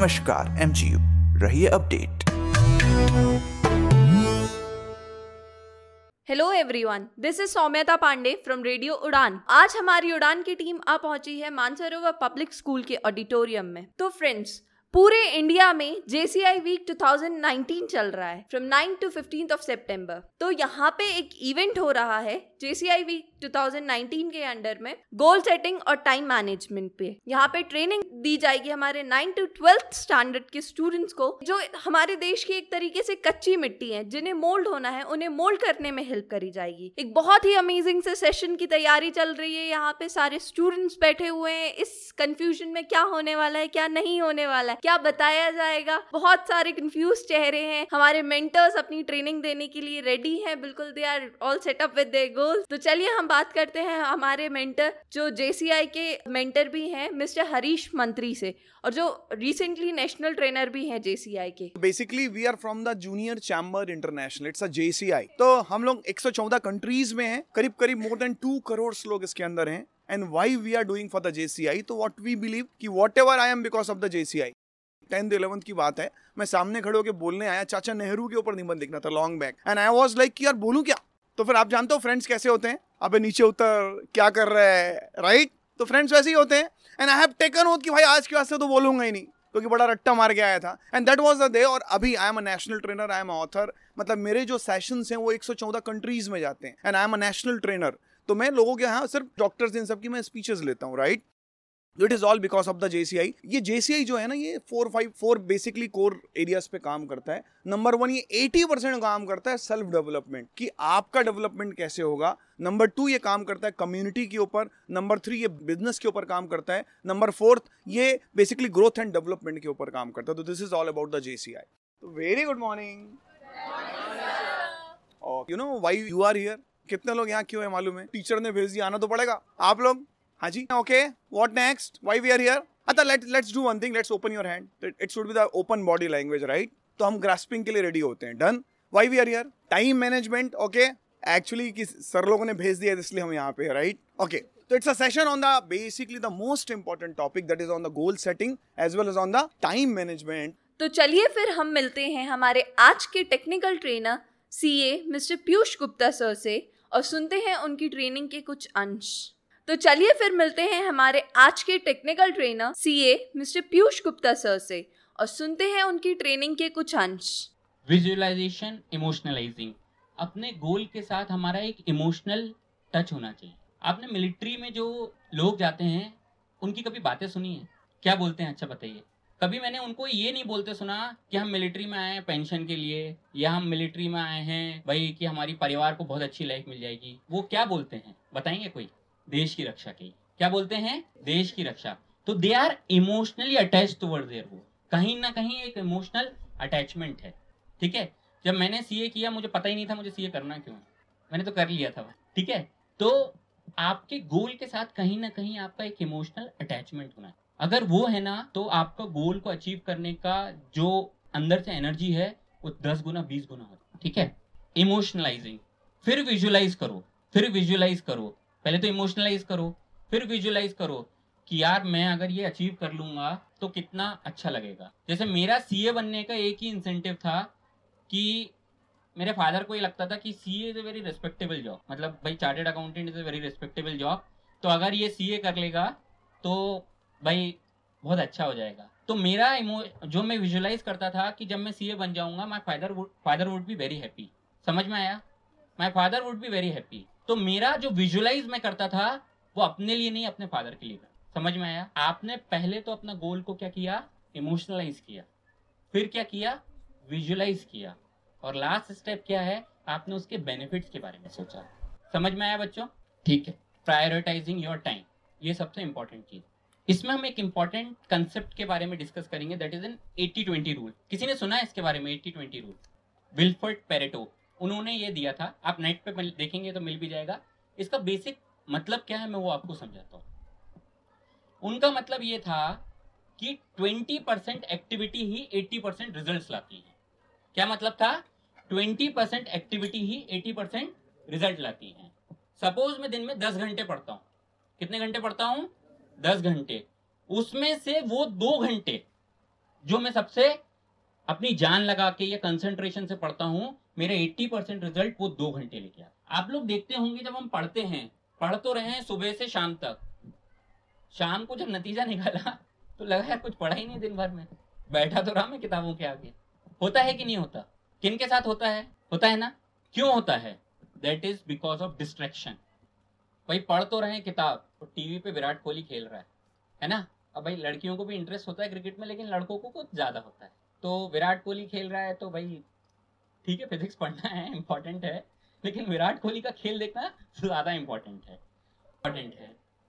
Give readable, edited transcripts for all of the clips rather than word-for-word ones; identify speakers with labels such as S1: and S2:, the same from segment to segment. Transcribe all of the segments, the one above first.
S1: नमस्कार MGU, रहिए update.
S2: Hello everyone, this is Saumyata Pandey from radio Udaan. आज हमारी उड़ान की टीम आ पहुंची है मानसरोवर पब्लिक स्कूल के ऑडिटोरियम में। तो फ्रेंड्स, पूरे इंडिया में JCI वीक 2019 चल रहा है from 9 to 15th of September। तो यहाँ पे एक इवेंट हो रहा है JCI वीक 2019 के अंडर में गोल सेटिंग और टाइम मैनेजमेंट पे। यहाँ पे ट्रेनिंग दी जाएगी हमारे 9 to 12th स्टैंडर्ड के स्टूडेंट्स को, जो हमारे देश की एक तरीके से कच्ची मिट्टी है, जिन्हें मोल्ड होना है, उन्हें मोल्ड करने में हेल्प करी जाएगी। एक बहुत ही अमेजिंग से सेशन की तैयारी चल रही है। यहाँ पे सारे स्टूडेंट्स बैठे हुए हैं। इस कंफ्यूजन में क्या होने वाला है, क्या नहीं होने वाला है, क्या बताया जाएगा, बहुत सारे कंफ्यूज चेहरे हैं। हमारे मेंटर्स अपनी ट्रेनिंग देने के लिए रेडी हैं, बिल्कुल they are all set up with their goals. तो चलिए हम बात करते हैं हमारे मेंटर, जो JCI के मेंटर भी हैं, मिस्टर हरीश मंत्री से, और जो रिसेंटली नेशनल ट्रेनर भी हैं JCI के।
S3: Basically we are from the Junior Chamber International, it's a JCI। तो हम लोग 114 कंट्रीज में हैं, करीब मोर देन 2 करोड़ लोग इसके अंदर हैं। And why we are doing for the JCI? तो व्हाट वी बिलीव कि whatever I am because of the JCI। 10th 11th की बात है, मैं सामने खड़े होकर बोलने आया, चाचा नेहरू के ऊपर निबंध लिखना था long back, and I was like कि यार बोलूं क्या। तो फिर आप जानते हो फ्रेंड्स कैसे होते हैं, अबे नीचे उतर, क्या कर रहा है, राइट? तो फ्रेंड्स वैसे ही होते हैं। And I have taken oath कि भाई आज के वास्ते तो बोलूंगा ही नहीं, क्योंकि बड़ा रट्टा मार के आया था। And that was the day. और अभी I am a national trainer, I am author, मतलब मेरे जो सेशंस हैं वो 114 कंट्रीज में जाते हैं। And I am a national trainer. तो मैं लोगों के यहाँ सिर्फ डॉक्टर्स इन सब की मैं स्पीचेस लेता हूँ, right? It is all because of the JCI। ये JCI जो है ना, ये 4 बेसिकली कोर एरियाज पे काम करता है। नंबर 1, ये 80% काम करता है सेल्फ डेवलपमेंट, कि आपका डेवलपमेंट कैसे होगा। नंबर 2, ये काम करता है कम्युनिटी के ऊपर। नंबर 3, ये बिजनेस के ऊपर काम करता है। नंबर 4, ये बेसिकली ग्रोथ एंड डेवलपमेंट के ऊपर काम करता है। तो this is all about the JCI। तो very good morning. You know why you are here? कितने लोग यहाँ क्यों है मालूम है? टीचर ने भेज दिया, आना तो पड़ेगा आप लोग। हाँ जी, okay, what next, why we are here? अच्छा, let's do one thing, let's open your hand. It should be the open body language, right? तो हम ग्रास्पिंग के लिए रेडी होते हैं। Done? Why we are here? Time management, okay. Actually कि sir लोगों ने भेज दिया इसलिए हम यहाँ पे, राइट? ओके, तो it's a session on the basically the most important topic, that is on the goal setting as well as on the time management.
S2: तो चलिए फिर हम मिलते हैं हमारे आज के technical trainer CA mister Piyush Gupta sir से, और सुनते हैं उनकी ट्रेनिंग के कुछ अंश। तो चलिए फिर मिलते हैं हमारे आज के technical trainer CA mister Piyush Gupta sir से, और सुनते हैं उनकी ट्रेनिंग के कुछ अंश।
S4: Visualisation, emotionalising. अपने गोल के साथ हमारा एक इमोशनल टच होना चाहिए। आपने मिलिट्री में जो लोग जाते हैं उनकी कभी बातें सुनी है? क्या बोलते हैं? अच्छा बताइए। कभी मैंने उनको ये नहीं बोलते सुना कि हम मिलिट्री में आए हैं पेंशन के लिए, या हम मिलिट्री में आए हैं भाई कि हमारी परिवार को बहुत अच्छी लाइफ मिल जाएगी। वो क्या बोलते हैं बताएंगे कोई? देश की रक्षा की। क्या बोलते हैं? देश की रक्षा। तो they are emotionally attached towards their goal. कहीं ना कहीं एक इमोशनल अटैचमेंट है, ठीक है? जब मैंने CA किया मुझे पता ही नहीं था मुझे CA करना क्यों है, मैंने तो कर लिया था, ठीक है? तो आपके गोल के साथ कहीं ना कहीं आपका एक इमोशनल अटैचमेंट होना है। अगर वो है ना, तो आपका गोल को अचीव करने का जो अंदर से एनर्जी है वो 10 गुना 20 गुना होता है, ठीक है? इमोशनलाइजिंग, फिर विजुअलाइज करो, फिर विजुअलाइज करो। पहले तो इमोशनलाइज करो, फिर विजुअलाइज करो कि यार मैं अगर ये अचीव कर लूंगा तो कितना अच्छा लगेगा। जैसे मेरा CA बनने का एक ही इंसेंटिव था कि मेरे फादर को ये लगता था कि CA is a very respectable job, मतलब भाई chartered accountant is a very respectable job, तो अगर ये CA कर लेगा तो भाई बहुत अच्छा हो जाएगा। तो मेरा जो मैं विजुअलाइज करता था कि जब मैं CA बन जाऊंगा my father would be very happy. समझ में आया? My father would be very happy. तो मेरा जो विजुअलाइज मैं करता था वो अपने लिए नहीं, अपने फादर के लिए करता। समझ में आया? आपने पहले तो अपना गोल को क्या किया? इमोशनलाइज किया, फिर क्या किया? विजुअलाइज किया, और लास्ट स्टेप क्या है? आपने उसके बेनिफिट्स के बारे में सोचा। समझ में आया बच्चों? ठीक है। प्रायोरिटाइजिंग योर टाइम, ये सबसे इंपॉर्टेंट चीज। इसमें हम एक इंपॉर्टेंट कंसेप्ट के बारे में डिस्कस करेंगे, दैट इज एन 80-20 रूल। किसी ने सुना है इसके बारे में? 80-20 रूल विल्फर्ड पेरेटो उन्होंने ये दिया था। आप नेट पे देखेंगे तो मिल भी जाएगा। इसका बेसिक मतलब क्या है मैं वो आपको समझाता हूँ। उनका मतलब ये था कि 20% एक्टिविटी ही 80% रिजल्ट्स लाती है। क्या मतलब था? 20% एक्टिविटी ही 80% रिजल्ट लाती है। सपोज मैं दिन में 10 घंटे पढ़ता हूँ। कितने घंटे पढ़ता हूँ? 10 घंटे। उसमें से वो 2 घंटे जो मैं सबसे अपनी जान लगा के या कंसंट्रेशन से पढ़ता हूँ, मेरे 80% रिजल्ट वो 2 घंटे लेके आता। आप लोग देखते होंगे जब हम पढ़ते हैं, पढ़ तो रहे हैं सुबह से शाम तक, शाम को जब नतीजा निकला तो लगा यार कुछ पढ़ा ही नहीं दिन भर में, बैठा तो रहा मैं किताबों के आगे। होता है कि नहीं होता? किन के साथ होता है? होता है ना? क्यों होता है? That is because of distraction. भाई पढ़ तो रहे हैं किताब, तो टीवी पे विराट कोहली खेल रहा है ना? अब भाई लड़कियों को भी इंटरेस्ट होता है क्रिकेट में, लेकिन लड़कों को कुछ ज़्यादा होता है। तो विराट कोहली खेल रहा है तो भाई ठीक है, फिजिक्स पढ़ना है, इम्पॉर्टेंट है, लेकिन विराट कोहली का खेल देखना ज़्यादा इम्पॉर्टेंट है।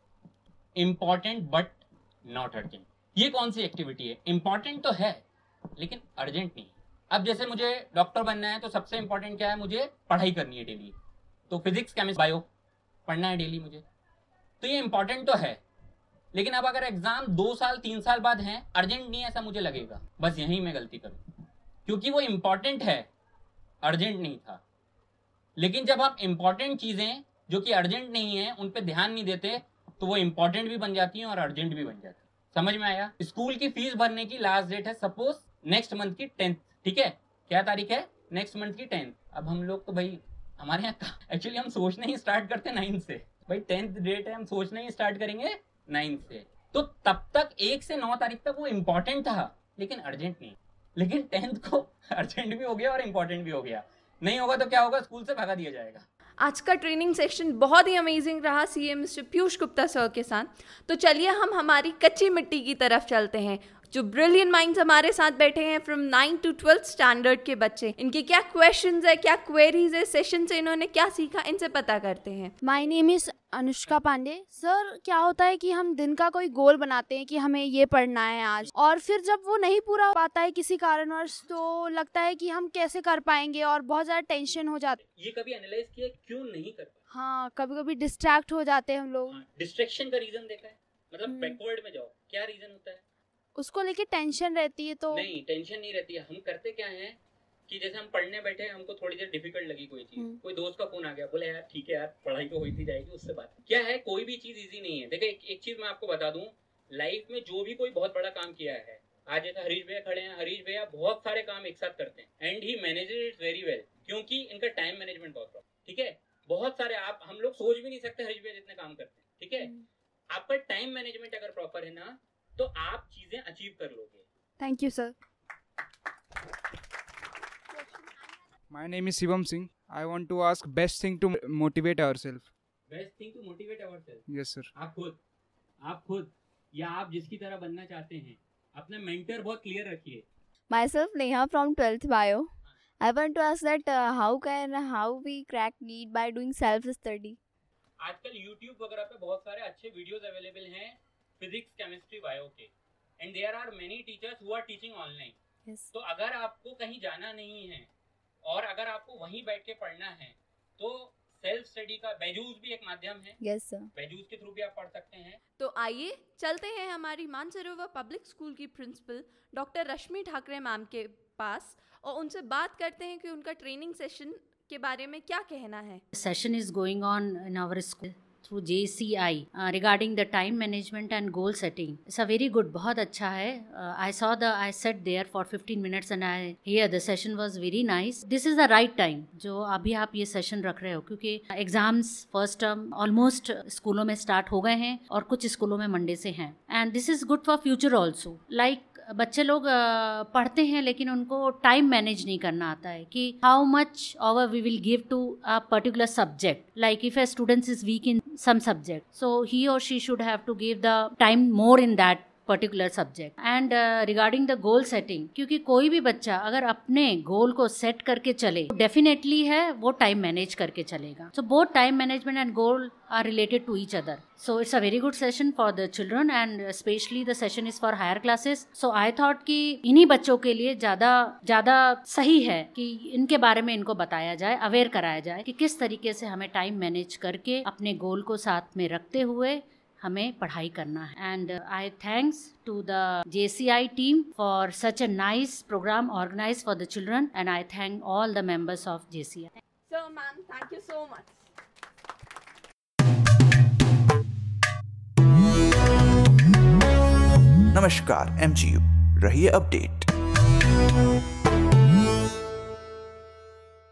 S4: Important but not urgent. ये कौन सी एक्टिविटी है? इम्पॉर्टेंट तो है लेकिन अर्जेंट नहीं। अब जैसे मुझे डॉक्टर बनना है तो सबसे इम्पॉर्टेंट क्या है? मुझे पढ़ाई करनी है डेली, तो फिजिक्स केमिस्ट्री बायो पढ़ना है डेली मुझे, तो ये इम्पॉर्टेंट तो है। लेकिन अब अगर एग्जाम 2 साल 3 साल बाद हैं, अर्जेंट नहीं है ऐसा मुझे लगेगा, बस यहीं मैं गलती करूँ, क्योंकि वो इम्पॉर्टेंट है, अर्जेंट नहीं था। लेकिन जब आप इम्पॉर्टेंट चीज़ें जो कि अर्जेंट नहीं है उन पर ध्यान नहीं देते तो वो इम्पॉर्टेंट भी बन जाती हैं और अर्जेंट भी बन जाती है। समझ में आया? स्कूल की फीस भरने की लास्ट डेट है सपोज नेक्स्ट मंथ की 10th, ठीक है? क्या तारीख है? नेक्स्ट मंथ की 10th। अब हम लोग तो भाई हमारे यहाँ एक्चुअली हम सोचना ही स्टार्ट करते 9 से, भाई 10th डेट है, हम सोचना ही स्टार्ट करेंगे 9 से। तो तब तक 1 से 9 तारीख तक वो इम्पॉर्टेंट था लेकिन अर्जेंट नहीं। लेकिन 10th को अर्जेंट भी हो गया और इम्पॉर्टेंट भी हो गया। नहीं होगा तो क्या होगा? स्कूल से भगा दिया जाएगा।
S2: आज का ट्रेनिंग सेक्शन बहुत ही अमेजिंग रहा CA mister Piyush Gupta sir के साथ। तो चलिए हम हमारी कच्ची मिट्टी की तरफ चलते हैं। जो ब्रिलियंट माइंड्स हमारे साथ बैठे हैं फ्रॉम 9 to 12th स्टैंडर्ड के बच्चे, इनके क्या क्वेश्चंस है, क्या क्वेरीज है, सेशन से इन्होंने क्या सीखा, इनसे पता करते हैं।
S5: My name is Anushka Pandey. Sir क्या होता है कि हम दिन का कोई गोल बनाते हैं कि हमें ये पढ़ना है आज, और फिर जब वो नहीं पूरा हो पाता है किसी कारणवश तो लगता है कि हम कैसे कर पाएंगे और बहुत ज़्यादा टेंशन हो जाती है।
S4: ये कभी एनालाइज किया क्यों नहीं कर पाते?
S5: हाँ, कभी कभी डिस्ट्रैक्ट हो जाते हैं हम लोग।
S4: डिस्ट्रैक्शन का रीजन देखा है? मतलब बैकवर्ड में जाओ, क्या रीजन होता है?
S5: उसको लेके टेंशन रहती है। तो
S4: नहीं, टेंशन नहीं रहती है। हम करते क्या है कि जैसे हम पढ़ने बैठे, हमको थोड़ी देर डिफिकल्ट लगी कोई चीज, कोई दोस्त का फोन आ गया, बोले यार ठीक है यार पढ़ाई तो होती जाएगी, उससे बात। क्या है, कोई भी चीज इजी नहीं है। देखिए एक चीज मैं आपको बता दूं, लाइफ में जो भी कोई बहुत बड़ा काम किया है, आज जैसे हरीश भैया खड़े हैं, हरीश भैया बहुत सारे काम एक साथ करते हैं and he manages it very well, क्योंकि इनका टाइम मैनेजमेंट बहुत प्रॉपर, ठीक है? बहुत सारे आप हम लोग सोच भी नहीं सकते हरीश भैया जितने काम करते हैं, ठीक है? आपका टाइम मैनेजमेंट अगर प्रॉपर है ना तो आप चीजें अचीव कर लोगे।
S5: Thank you sir.
S6: My name is Shivam Singh. I want to ask best thing to motivate ourselves.
S4: Best thing to motivate ourself.
S6: Yes sir.
S4: आप खुद या आप जिसकी तरह बनना चाहते हैं, अपना मेंटर बहुत क्लियर रखिए।
S7: Myself Neha from 12th Bio. I want to ask that how we crack NEET by doing self study.
S4: आजकल YouTube वगैरह पे बहुत सारे अच्छे वीडियोस अवेलेबल हैं फिजिक्स, केमिस्ट्री, बायो के, and there are many teachers who are teaching online.
S7: Yes.
S4: तो अगर आपको कहीं जाना नहीं है और अगर आपको वहीं बैठ के पढ़ना है तो सेल्फ स्टडी का बैजूस भी एक माध्यम है।
S7: Yes sir.
S4: बैजूस के थ्रू भी आप पढ़ सकते हैं।
S2: तो आइए चलते हैं हमारी मानसरोवर पब्लिक स्कूल की principal doctor Rashmi Thakre ma'am के पास और उनसे बात करते हैं कि उनका ट्रेनिंग सेशन के बारे में क्या कहना है।
S8: Session is going on in our school through JCI regarding the time management and goal setting. It's a very good, बहुत अच्छा है। I sat there for 15 minutes and I hear the session was very nice. This is the right time जो अभी आप ये session रख रहे हो, क्योंकि एग्जाम्स फर्स्ट टर्म ऑलमोस्ट स्कूलों में स्टार्ट हो गए हैं और कुछ स्कूलों में मंडे से हैं, and this is good for future also. Like बच्चे लोग पढ़ते हैं लेकिन उनको टाइम मैनेज नहीं करना आता है कि how much over we will give to a particular subject. Like if a student is weak in some subject, so he or she should have to give the time more in that particular subject. And regarding the goal setting, क्योंकि कोई भी बच्चा अगर अपने गोल को set करके चले definitely है वो टाइम मैनेज करके चलेगा। So both time management and goal are related to each other. So it's a very good session for the children and especially the session is for higher classes. So I thought कि इन्हीं बच्चों के लिए ज़्यादा सही है कि इनके बारे में इनको बताया जाए, अवेयर कराया जाए कि किस तरीके से हमें टाइम मैनेज करके अपने गोल को साथ में रखते हुए हमें पढ़ाई करना है। And I thanks to the JCI team for such a nice programme organise for the children and I thank all the members of JCI.
S2: So ma'am, thank you so much.
S1: नमस्कार MGU रहिए update.